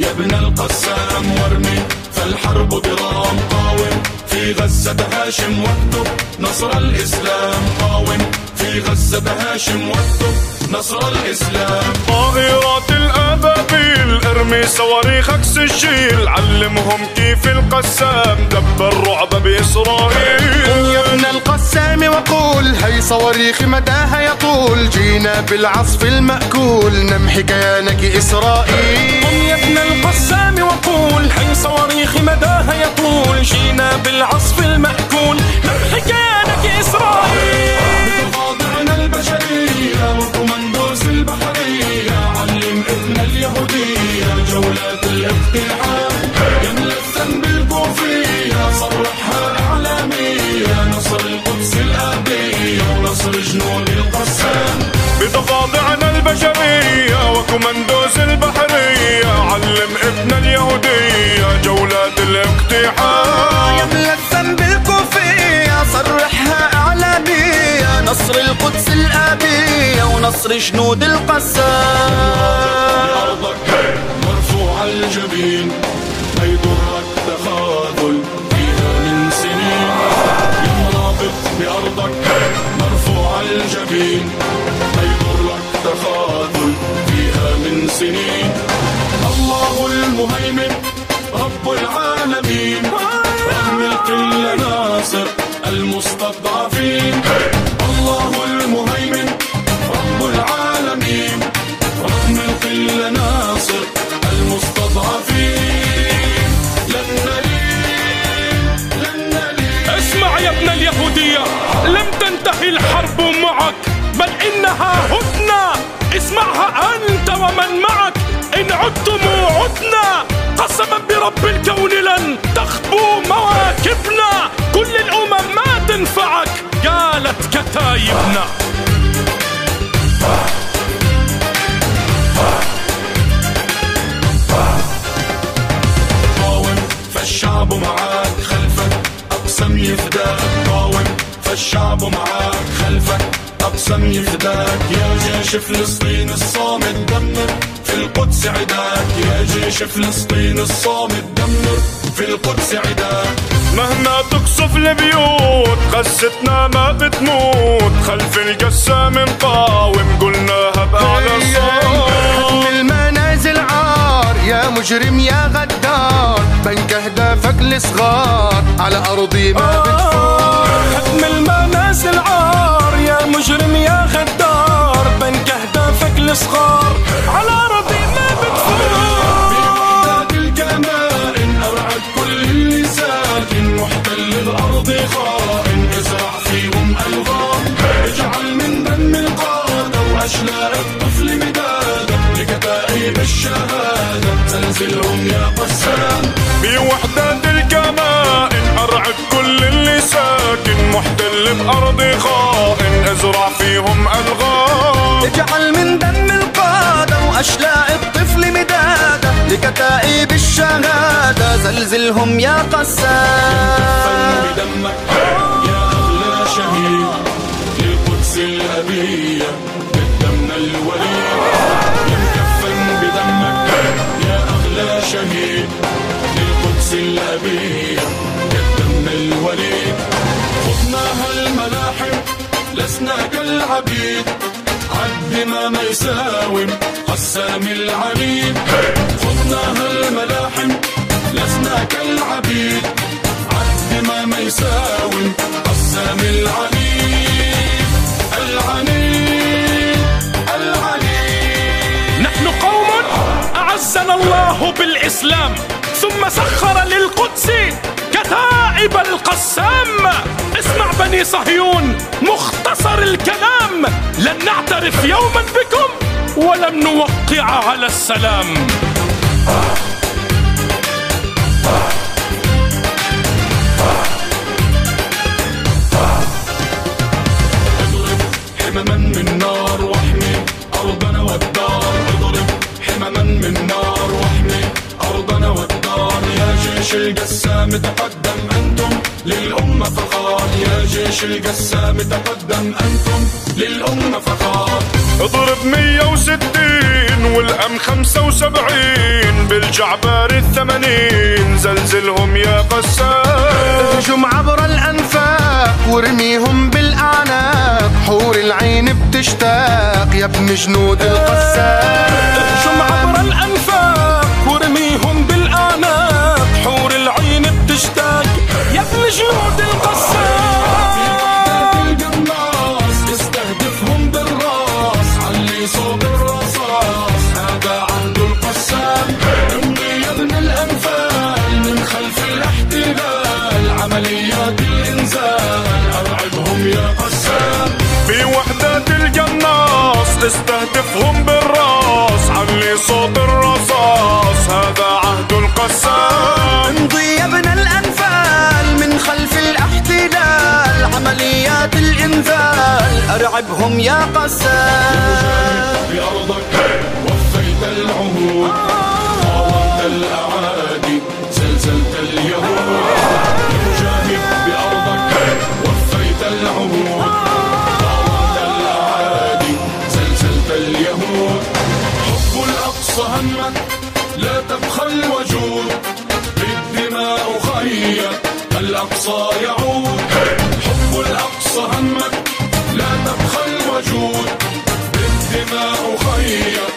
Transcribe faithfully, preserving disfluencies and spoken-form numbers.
يا ابن القسام وارمي فالحرب درام. قاوم في غزة هاشم واكتب نصر الإسلام. قاوم في غزة هاشم واكتب نصر الإسلام. طائرات الأبابيل ارمي صواريخك سجيل. علمهم كيف القسام دب الرعب بإسرائيل. قم يا ابن القسام وقول هي صواريخ مداها يطول. جينا بالعصف المأكول نمحي كيانك إسرائيل. قم يا ابن القسام وقول هي صواريخ مداها يطول. جينا بالعصف المأكول نمحي كيانك إسرائيل. بتخاضعنا البشرية وكوماندوس البحرية. علم ابن اليهودية جولات الاقتحام. يملى الذنب الكوفية صرحها إعلامية. نصر القدس الآبية ونصر جنود القسام. بضفادعنا البشرية وكوماندوس البحرية. علم ابن اليهودية جولات الاقتحام. يملى الذنب الكوفية صرحها إعلامية. نصر القدس الآبية ونصر جنود القسام. بأرضك مرفوع الجبين ما يضرك تخاذل فيها من سنين. يا مرابط بأرضك مرفوع الجبين ما يضرك تخاذل فيها من سنين. الله المهيمن رب العالمين. رغم القلة ناصر المستضعفين. الله المهيمن رب العالمين. رغم القلة ناصر المستضعفين. لن نلين لن نلين. اسمع يا ابن اليهودية لم تنتهي الحرب معك بل إنها هدنة. اسمعها أنت ومن معك إن عدتم عدنا. قسما برب الكون لن تخبو مواكبنا. كل الأمم ما تنفعك قالت كتايبنا. قاوم فالشعب معاك خلفك أقسم يفداك. قاوم فالشعب معاك خلفك أقسم يفداك. يا جيش فلسطين الصامت دمر في القدس عداك. يا جيش فلسطين الصامت دمر في القدس عداك. مهما تقصف البيوت غزتنا ما بتموت. خلف القسام نقاوم قلناها بأعلى صوت. هدم المنازل عار يا مجرم يا غدار. بنك أهدافك الصغار على أرضي ما بتفوت. هدم المنازل عار يا مجرم يا غدار. بنك أهدافك الصغار على أرضي ما بتفوت. بوحدات الكمائن أرعد كل اللي ساكن. محتل الأرض خائن ازرع فيهم ألغام. اجعل من دم القادة وأشلاء الطفل مدادا لكتائب الشهادة. زلزلهم يا قسام. بوحدات الكمائن أرعد كل اللي ساكن. محتل بأرضي خائن ازرع فيهم ألغام. اجعل من دم القادة وأشلاء الطفل مدادة لكتائب الشهادة. زلزلهم يا قسام. بدمك يا أغلى شهيد للقدس الأبية بدمنا الوليد. يمكفن بدمك يا أغلى شهيد للقدس الأبية بدمنا الوليد. خضناها الملاحم لسنا كالعبيد. عد ما ما يساوم قسام العنيد. خضناها الملاحم لسنا كالعبيد. عد ما ما يساوم قسام العنيد. العنيد العنيد. نحن قوم أعزنا الله بالإسلام ثم سخر للقدس كتائب القسام. اسمع بني صهيون مختصر الكلام. لن نعترف يوما بكم ولم نوقع على السلام. اضرب حمما من نار واحمي أرضنا والدار. اضرب حمما من نار واحمي أرضنا والدار. يا جيش القسام تقدم أنتم للأمة فخار، يا جيش القسام تقدم أنتم للأمة فخار. اضرب مية وستين والأم خمسة وسبعين بالجعبار الثمانين زلزلهم يا قسام. اهجم عبر الأنفاق وارميهم بالأعناق، حور العين بتشتاق يا ابن جنود القسام. اهجم عبر الأنفاق وارميهم بالأعناق، حور العين بتشتاق يا ابن جنود القسام. استهدفهم بالراس علي صوب الرصاص، هذا عهد القسام. امضي يا ابن الأنفال من خلف الاحتلال، عمليات الإنزال أرعبهم يا قسام. بوحدات القناص استهدفهم بالراس علي صوت الرصاص، هذا عهد القسام. امضي يا ابن الأنفال من خلف الاحتلال، عمليات الإنزال أرعبهم يا قسام. بأرضك وفيت العهود، قاومت الأعادي زلزلت اليهود. مجاهد بأرضك وفيت العهود، قاومت الأعادي زلزلت اليهود. حب الأقصى همك لا تبخل وجود، بالدماء خيّة الأقصى يعود. حب الأقصى همك لا تبخل وجود، بالدماء خيّة